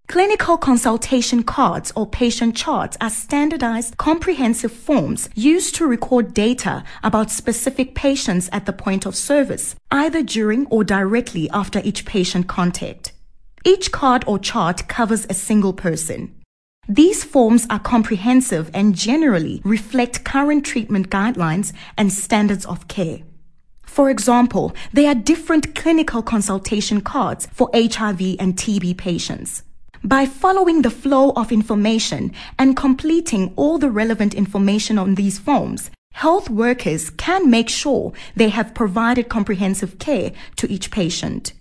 Clinical consultation cards or patient charts are standardized, comprehensive forms used to record data about specific patients at the point of service, either during or directly after each patient contact. Each card or chart covers a single person. These forms are comprehensive and generally reflect current treatment guidelines and standards of care. For example, there are different clinical consultation cards for HIV and TB patients. By following the flow of information and completing all the relevant information on these forms, health workers can make sure they have provided comprehensive care to each patient.